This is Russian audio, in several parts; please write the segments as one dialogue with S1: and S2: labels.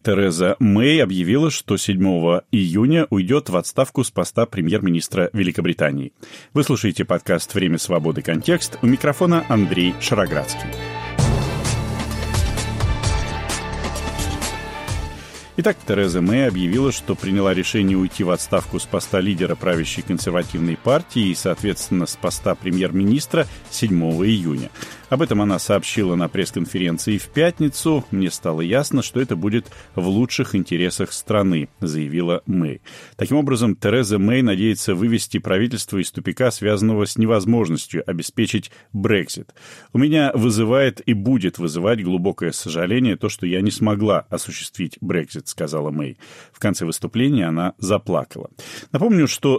S1: Тереза Мэй объявила, что 7 июня уйдет в отставку с поста премьер-министра Великобритании. Вы слушаете подкаст «Время свободы. Контекст». У микрофона Андрей Шароградский. Итак, Тереза Мэй объявила, что приняла решение уйти в отставку с поста лидера правящей консервативной партии и, соответственно, с поста премьер-министра 7 июня. Об этом она сообщила на пресс-конференции в пятницу. «Мне стало ясно, что это будет в лучших интересах страны», заявила Мэй. Таким образом, Тереза Мэй надеется вывести правительство из тупика, связанного с невозможностью обеспечить Брексит. «У меня вызывает и будет вызывать глубокое сожаление то, что я не смогла осуществить Брексит», сказала Мэй. В конце выступления она заплакала. Напомню, что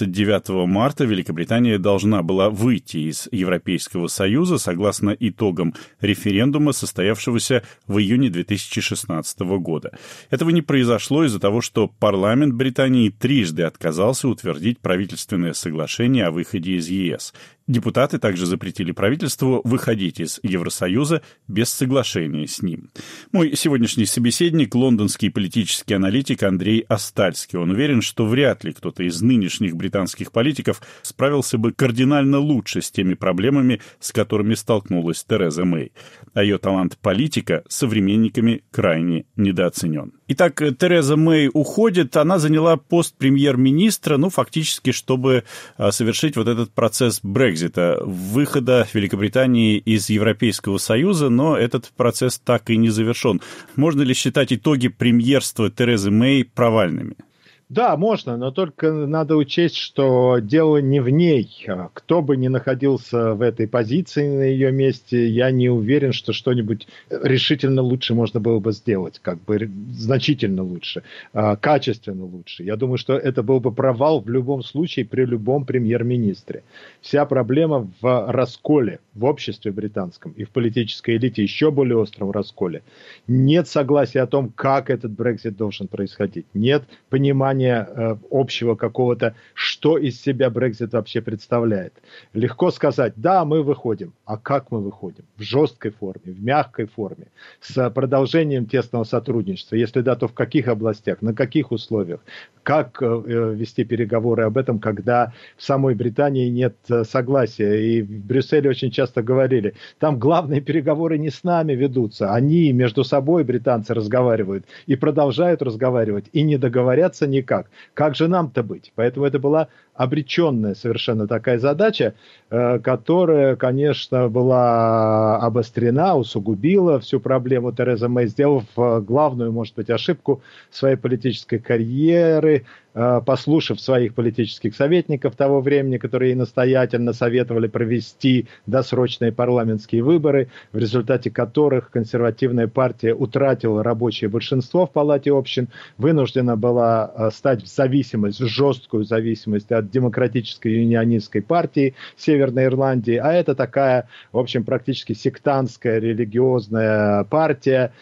S1: 29 марта Великобритания должна была выйти из Европейского Союза согласно итогам референдума, состоявшегося в июне 2016 года. Этого не произошло из-за того, что парламент Британии трижды отказался утвердить правительственное соглашение о выходе из ЕС. Депутаты также запретили правительству выходить из Евросоюза без соглашения с ним. Мой сегодняшний собеседник — лондонский политический аналитик Андрей Остальский. Он уверен, что вряд ли кто-то из нынешних британских политиков справился бы кардинально лучше с теми проблемами, с которыми столкнулась Тереза Мэй. А ее талант политика современниками крайне недооценен. Итак, Тереза Мэй уходит. Она заняла пост премьер-министра, фактически, чтобы совершить вот этот процесс Брексита, выхода Великобритании из Европейского Союза, но этот процесс так и не завершен. Можно ли считать итоги премьерства Терезы Мэй провальными?
S2: Да, можно, но только надо учесть, что дело не в ней. Кто бы ни находился в этой позиции на ее месте, я не уверен, что что-нибудь решительно лучше можно было бы сделать, значительно лучше, качественно лучше. Я думаю, что это был бы провал в любом случае при любом премьер-министре. Вся проблема в расколе в обществе британском и в политической элите, еще более остром расколе. Нет согласия о том, как этот Брексит должен происходить. Нет понимания общего какого-то, что из себя Брексит вообще представляет. Легко сказать, да, мы выходим. А как мы выходим? В жесткой форме, в мягкой форме, с продолжением тесного сотрудничества. Если да, то в каких областях, на каких условиях? Как вести переговоры об этом, когда в самой Британии нет согласия? И в Брюсселе очень часто говорили, там главные переговоры не с нами ведутся, они между собой, британцы, разговаривают и продолжают разговаривать, и не договорятся никак. Как же нам-то быть? Поэтому это была обреченная совершенно такая задача, которая, конечно, была обострена, усугубила всю проблему Терезы Мэй, сделав главную, может быть, ошибку своей политической карьеры, послушав своих политических советников того времени, которые ей настоятельно советовали провести досрочные парламентские выборы, в результате которых консервативная партия утратила рабочее большинство в Палате общин, вынуждена была стать в зависимость, в жесткую зависимость от демократической юнионистской партии Северной Ирландии, а это такая, в общем, практически сектантская религиозная партия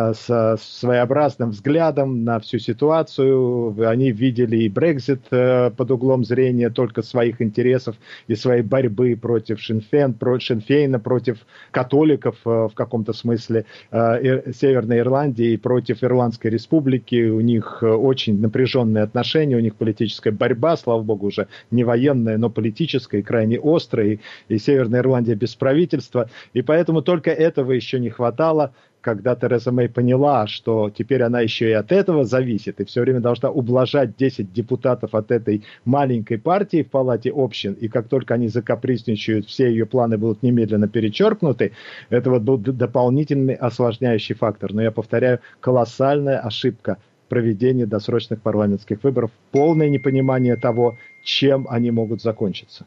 S2: с своеобразным взглядом на всю ситуацию. Они видели и Брексит под углом зрения только своих интересов и своей борьбы против Шинфейна, против католиков в каком-то смысле Северной Ирландии и против Ирландской республики. У них очень напряженные отношения, у них политическая борьба, слава богу, уже не военная, но политическая и крайне острая, и Северная Ирландия без правительства. И поэтому только этого еще не хватало, когда Тереза Мэй поняла, что теперь она еще и от этого зависит, и все время должна ублажать 10 депутатов от этой маленькой партии в Палате общин, и как только они закапризничают, все ее планы будут немедленно перечеркнуты, это вот был дополнительный осложняющий фактор. Но я повторяю, колоссальная ошибка проведения досрочных парламентских выборов, полное непонимание того, чем они могут закончиться.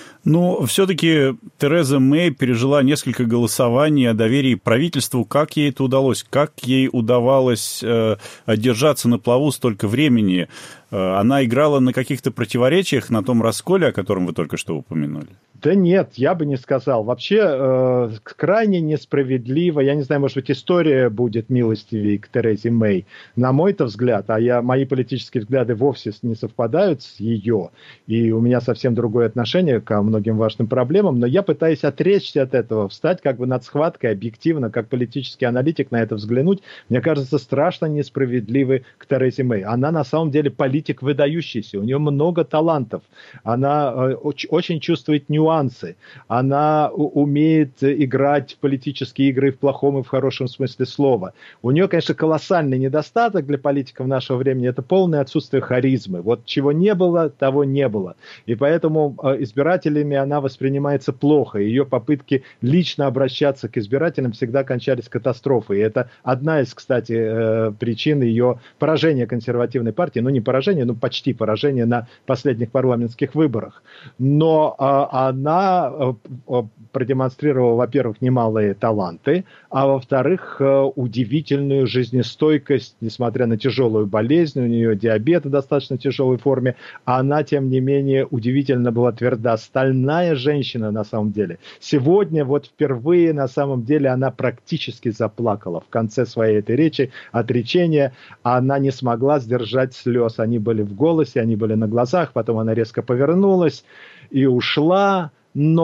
S1: Но все-таки Тереза Мэй пережила несколько голосований о доверии правительству. Как ей это удалось? Как ей удавалось держаться на плаву столько времени? Она играла на каких-то противоречиях, на том расколе, о котором вы только что упомянули?
S2: Да нет, я бы не сказал. Вообще крайне несправедливо. Я не знаю, может быть, история будет милостивее к Терезе Мэй. На мой-то взгляд, мои политические взгляды вовсе не совпадают с ее, и у меня совсем другое отношение ко многим важным проблемам, но я пытаюсь отречься от этого, встать как бы над схваткой, объективно, как политический аналитик на это взглянуть. Мне кажется, страшно несправедливой к Терезе Мэй. Она на самом деле политик выдающийся, у нее много талантов, она очень чувствует нюансы, она умеет играть в политические игры в плохом и в хорошем смысле слова. У нее, конечно, колоссальный недостаток для политиков нашего времени, это полное отсутствие харизмы. Вот чего не было, того не было. И поэтому избирателями она воспринимается плохо. Ее попытки лично обращаться к избирателям всегда кончались катастрофой. И это одна из, кстати, причин ее поражения консервативной партии. Ну, не поражения, но почти поражения на последних парламентских выборах. Но она продемонстрировала, во-первых, немалые таланты, а во-вторых, удивительную жизнестойкость, несмотря на тяжелую болезнь, у нее диабет в достаточно тяжелой форме, она, тем не менее, удивительно была тверда. Стальная женщина, на самом деле. Сегодня, вот впервые, на самом деле, она практически заплакала. В конце своей этой речи, отречения, она не смогла сдержать слез. Они были в голосе, они были на глазах, потом она резко повернулась и ушла.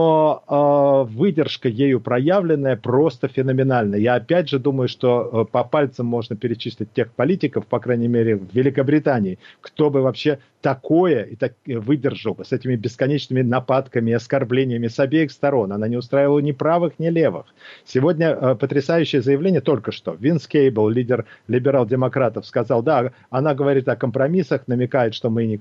S2: Но выдержка ею проявленная просто феноменальна. Я опять же думаю, что по пальцам можно перечислить тех политиков, по крайней мере в Великобритании, кто бы вообще такое и так выдержал бы с этими бесконечными нападками и оскорблениями с обеих сторон. Она не устраивала ни правых, ни левых. Сегодня потрясающее заявление только что. Винс Кейбл, лидер либерал-демократов, сказал, да, она говорит о компромиссах, намекает, что мы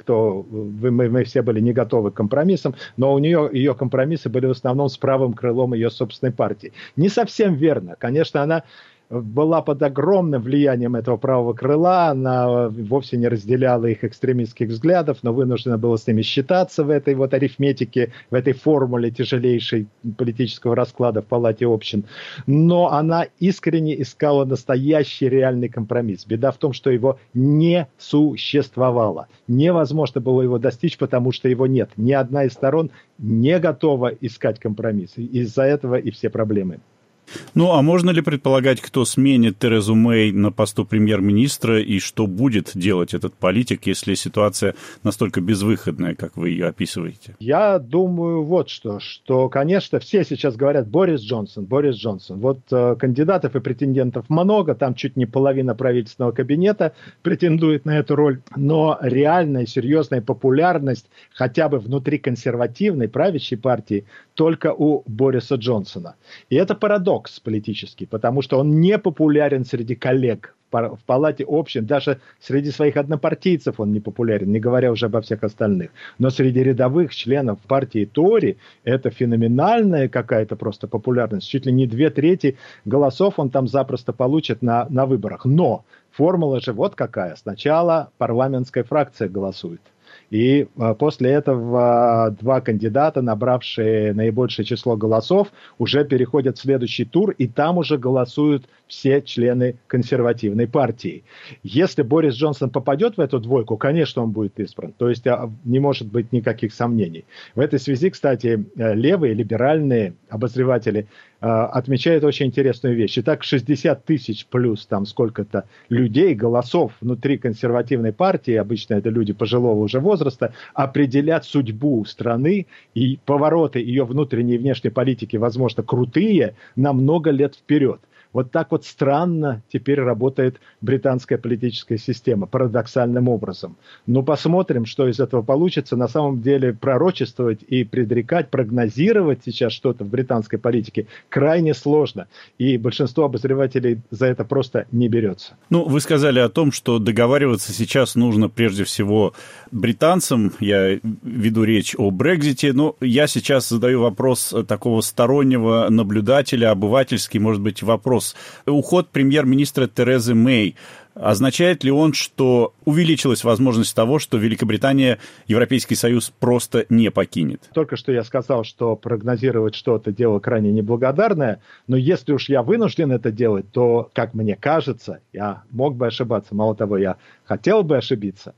S2: все были не готовы к компромиссам, но у нее ее компромиссы были в основном с правым крылом ее собственной партии. Не совсем верно. Конечно, она была под огромным влиянием этого правого крыла, она вовсе не разделяла их экстремистских взглядов, но вынуждена была с ними считаться в этой вот арифметике, в этой формуле тяжелейшей политического расклада в Палате общин. Но она искренне искала настоящий реальный компромисс. Беда в том, что его не существовало. Невозможно было его достичь, потому что его нет. Ни одна из сторон не готова искать компромисс. Из-за этого и все проблемы.
S1: Ну, а можно ли предполагать, кто сменит Терезу Мэй на посту премьер-министра и что будет делать этот политик, если ситуация настолько безвыходная, как вы ее описываете?
S2: Я думаю вот что, конечно, все сейчас говорят Борис Джонсон. Вот кандидатов и претендентов много, там чуть не половина правительственного кабинета претендует на эту роль, но реальная, серьезная популярность хотя бы внутри консервативной правящей партии только у Бориса Джонсона. И это парадокс политический, потому что он не популярен среди коллег в Палате общин, даже среди своих однопартийцев он не популярен, не говоря уже обо всех остальных. Но среди рядовых членов партии Тори это феноменальная какая-то просто популярность. Чуть ли не 2/3 голосов он там запросто получит на выборах. Но формула же вот какая. Сначала парламентская фракция голосует. И после этого два кандидата, набравшие наибольшее число голосов, уже переходят в следующий тур, и там уже голосуют все члены консервативной партии. Если Борис Джонсон попадет в эту двойку, конечно, он будет избран. То есть не может быть никаких сомнений. В этой связи, кстати, левые, либеральные обозреватели отмечают очень интересную вещь. Итак, 60 тысяч плюс там сколько-то людей, голосов внутри консервативной партии, обычно это люди пожилого уже возраста, определят судьбу страны, и повороты ее внутренней и внешней политики, возможно, крутые на много лет вперед. Вот так вот странно теперь работает британская политическая система, парадоксальным образом. Но посмотрим, что из этого получится. На самом деле пророчествовать и предрекать, прогнозировать сейчас что-то в британской политике крайне сложно. И большинство обозревателей за это просто не берется.
S1: Ну, вы сказали о том, что договариваться сейчас нужно прежде всего британцам. Я веду речь о Брексите. Но я сейчас задаю вопрос такого стороннего наблюдателя, обывательский, может быть, вопрос. Уход премьер-министра Терезы Мэй, означает ли он, что увеличилась возможность того, что Великобритания Европейский Союз просто не покинет?
S2: Только что я сказал, что прогнозировать что-то дело крайне неблагодарное, но если уж я вынужден это делать, то, как мне кажется, я мог бы ошибаться, мало того, я хотел бы ошибиться,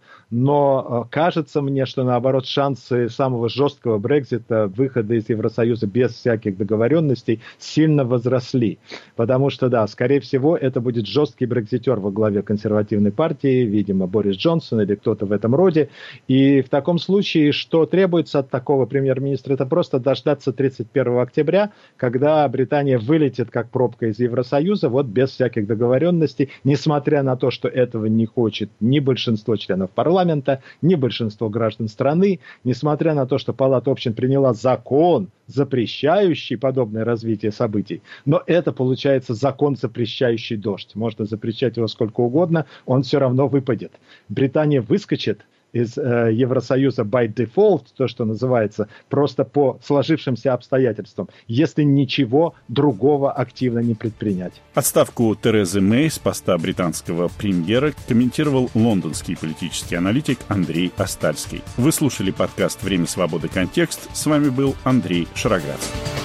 S2: но кажется мне, что наоборот шансы самого жесткого Брексита, выхода из Евросоюза без всяких договоренностей сильно возросли, потому что, да, скорее всего, это будет жесткий брекситер во главе консервативной партии, видимо, Борис Джонсон или кто-то в этом роде. И в таком случае, что требуется от такого премьер-министра, это просто дождаться 31 октября, когда Британия вылетит как пробка из Евросоюза, вот без всяких договоренностей, несмотря на то, что этого не хочет ни большинство членов парламента, ни большинство граждан страны, несмотря на то, что Палата общин приняла закон, запрещающий подобное развитие событий, но это получается закон, запрещающий дождь. Можно запрещать его сколько угодно, он все равно выпадет. Британия выскочит из Евросоюза by default, то, что называется, просто по сложившимся обстоятельствам, если ничего другого активно не предпринять.
S1: Отставку Терезы Мэй с поста британского премьера комментировал лондонский политический аналитик Андрей Остальский. Вы слушали подкаст «Время свободы. Контекст». С вами был Андрей Шароградский.